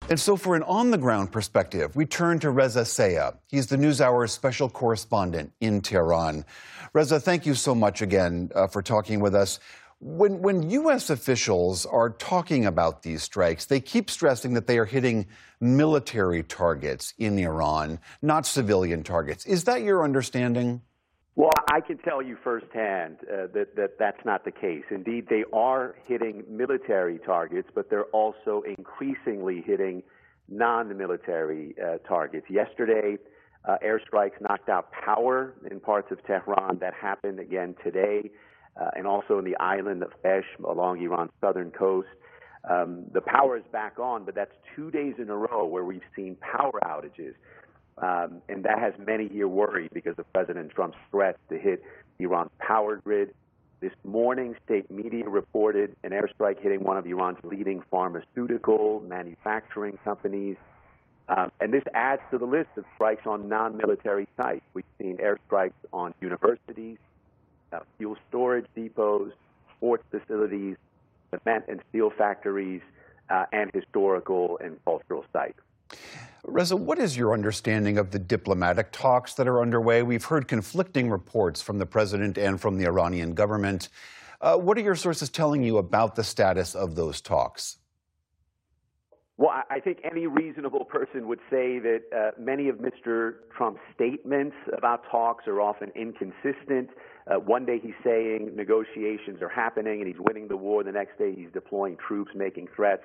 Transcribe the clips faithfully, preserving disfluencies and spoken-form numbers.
And so for an on-the-ground perspective, we turn to Reza Sayah. He's the NewsHour's special correspondent in Tehran. Reza, thank you so much again uh, for talking with us. When, when U S officials are talking about these strikes, they keep stressing that they are hitting military targets in Iran, not civilian targets. Is that your understanding? Well, I can tell you firsthand uh, that, that that's not the case. Indeed, they are hitting military targets, but they're also increasingly hitting non-military uh, targets. Yesterday, uh, airstrikes knocked out power in parts of Tehran. That happened again today, uh, and also in the island of Fesh along Iran's southern coast. Um, the power is back on, but that's two days in a row where we've seen power outages. Um, and that has many here worried because of President Trump's threats to hit Iran's power grid. This morning, state media reported an airstrike hitting one of Iran's leading pharmaceutical manufacturing companies. Um, and this adds to the list of strikes on non-military sites. We've seen airstrikes on universities, uh, fuel storage depots, sports facilities, cement and steel factories, uh, and historical and cultural sites. Reza, what is your understanding of the diplomatic talks that are underway? We've heard conflicting reports from the president and from the Iranian government. Uh, what are your sources telling you about the status of those talks? Well, I think any reasonable person would say that uh, many of Mister Trump's statements about talks are often inconsistent. Uh, one day he's saying negotiations are happening and he's winning the war. The next day he's deploying troops, making threats.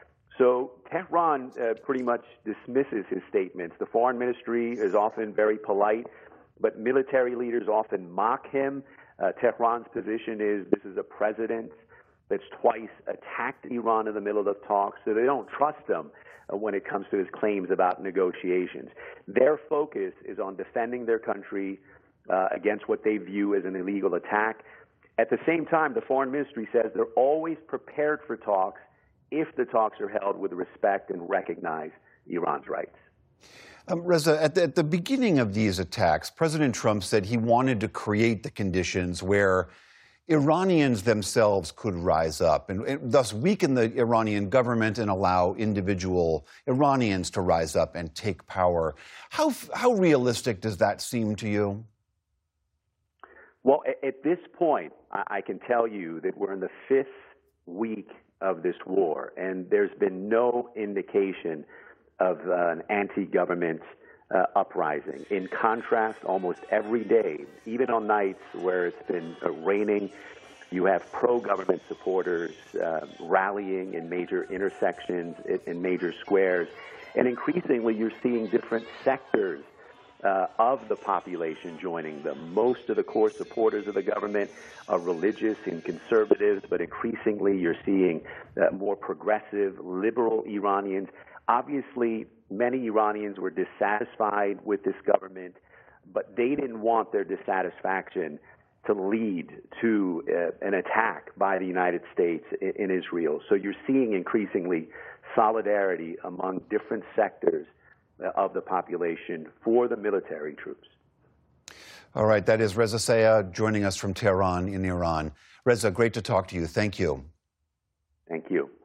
So Tehran uh, pretty much dismisses his statements. The foreign ministry is often very polite, but military leaders often mock him. Uh, Tehran's position is this is a president that's twice attacked Iran in the middle of talks, so they don't trust him uh, when it comes to his claims about negotiations. Their focus is on defending their country uh, against what they view as an illegal attack. At the same time, the foreign ministry says they're always prepared for talks if the talks are held with respect and recognize Iran's rights. Um, Reza, at the, at the beginning of these attacks, President Trump said he wanted to create the conditions where Iranians themselves could rise up and, and thus weaken the Iranian government and allow individual Iranians to rise up and take power. How, how realistic does that seem to you? Well, at, at this point, I, I can tell you that we're in the fifth week of this war, and there's been no indication of uh, an anti-government uh, uprising. In contrast, almost every day, even on nights where it's been uh, raining, you have pro-government supporters uh, rallying in major intersections, in, in major squares, and increasingly you're seeing different sectors Uh, of the population joining them. Most of the core supporters of the government are religious and conservatives, but increasingly you're seeing uh, more progressive, liberal Iranians. Obviously, many Iranians were dissatisfied with this government, but they didn't want their dissatisfaction to lead to uh, an attack by the United States in, in Israel. So you're seeing increasingly solidarity among different sectors of the population for the military troops. All right, that is Reza Sayah joining us from Tehran in Iran. Reza, great to talk to you. Thank you. Thank you.